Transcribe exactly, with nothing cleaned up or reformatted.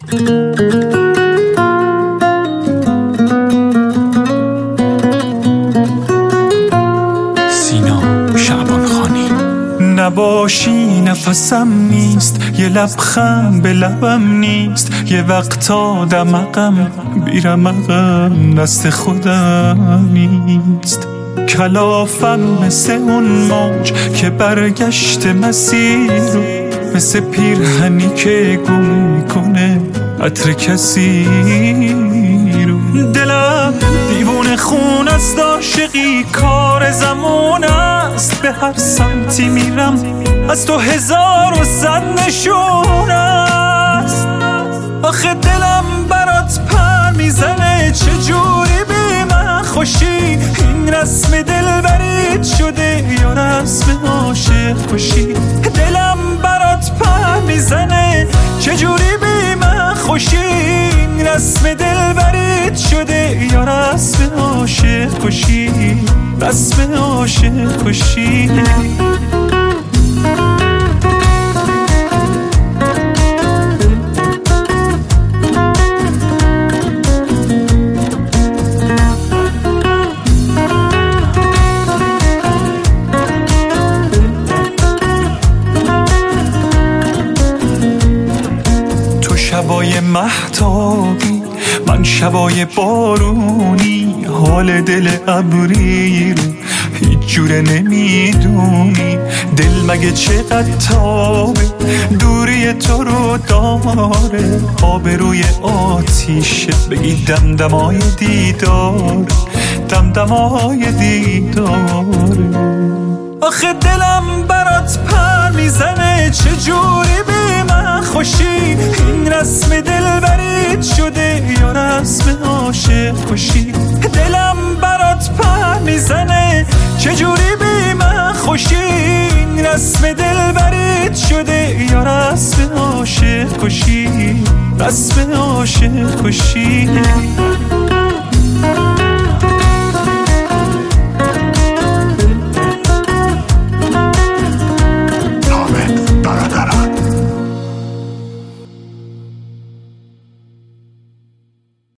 نباشی نفسم نیست، یه لبخند به لبم نیست، یه وقتا دمقم بیرمقم دست خودم نیست. کلافم مثل اون موج که برگشت مسیر رو، مثل پیرهنی که گم میکنه عطر کسی رو. دلم دیوونه خون است، عاشقی کار زمان است، به هر سمتی میرم از تو هزار و صد نشون است. آخه دلم برات پر میزنه، چجوری بی من خوشی؟ این رسم دلبریت شده یا رسم عاشق کشی؟ دلم برات پر میزنه، چجوری بی من خوشی؟ این رسم دلبریت شده یا رسم عاشق کشی؟ رسم عاشق کشی. شبای مهتابی، من شبای بارونی، حال دل ابری رو هیچ جوره نمیدونی. دل مگه چقدر تابه، دوری تو رو داره، آبروی آتیشه بگی دمدمای دیدار، دمدمای دیداره. آخه دلم برات پر میزنه، چجوری بی من خوشی؟ این رسم دلبریت شده یا رسم عاشق کشی؟ دلم برات پر میزنه، چجوری بی من خوشی؟ این رسم دلبریت شده یا رسم عاشق کشی؟ رسم عاشق کشی.